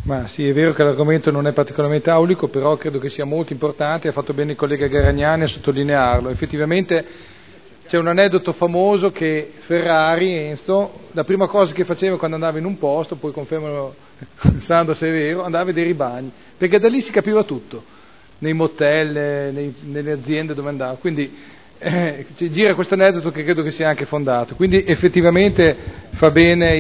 Ma sì, è vero che l'argomento non è particolarmente aulico, però credo che sia molto importante, ha fatto bene il collega Garagnani a sottolinearlo. Effettivamente c'è un aneddoto famoso che Ferrari, Enzo, la prima cosa che faceva quando andava in un posto, poi confermano Sandro se è vero, andava a vedere i bagni, perché da lì si capiva tutto, nei motel, nelle aziende dove andava, quindi gira questo aneddoto che credo che sia anche fondato, quindi effettivamente fa bene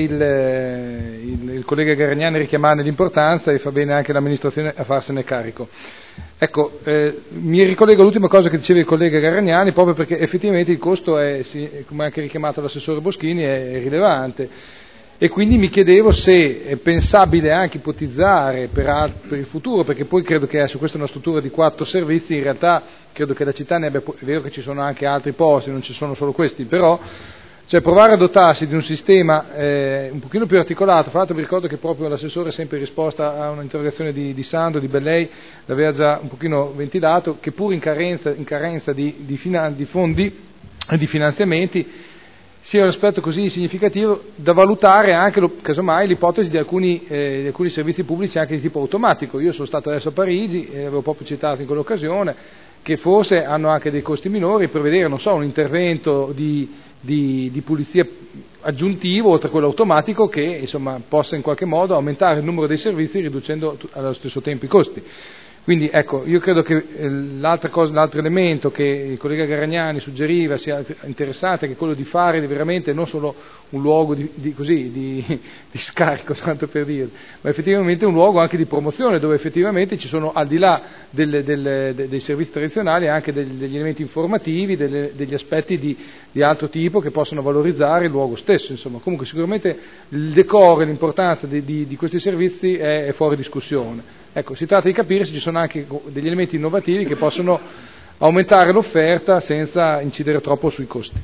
il collega Garagnani a richiamarne l'importanza e fa bene anche l'amministrazione a farsene carico. Ecco, mi ricollego all'ultima cosa che diceva il collega Garagnani, proprio perché effettivamente il costo è, come anche richiamato l'assessore Boschini, è rilevante. E quindi mi chiedevo se è pensabile anche ipotizzare per il futuro, perché poi credo che su questa una struttura di 4 servizi, in realtà credo che la città ne abbia, è vero che ci sono anche altri posti, non ci sono solo questi, però cioè provare a dotarsi di un sistema un pochino più articolato. Fra l'altro vi ricordo che proprio l'assessore, sempre in risposta a un'interrogazione di Sandro, di Bellei, l'aveva già un pochino ventilato, che pur in carenza di fondi e di finanziamenti sia un aspetto così significativo da valutare anche, casomai, l'ipotesi di alcuni servizi pubblici anche di tipo automatico. Io sono stato adesso a Parigi, e avevo proprio citato in quell'occasione, che forse hanno anche dei costi minori, prevedere, non so, un intervento di pulizia aggiuntivo, oltre a quello automatico, che insomma possa in qualche modo aumentare il numero dei servizi riducendo allo stesso tempo i costi. Quindi ecco, io credo che l'altro elemento che il collega Garagnani suggeriva sia interessante, che è quello di fare veramente non solo un luogo di scarico, tanto per dire, ma effettivamente un luogo anche di promozione, dove effettivamente ci sono, al di là dei servizi tradizionali, anche degli elementi informativi, degli aspetti di altro tipo che possono valorizzare il luogo stesso. Insomma, comunque sicuramente il decoro e l'importanza di questi servizi è fuori discussione. Ecco, si tratta di capire se ci sono anche degli elementi innovativi che possono aumentare l'offerta senza incidere troppo sui costi.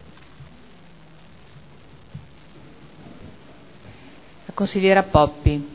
La consigliera Poppi.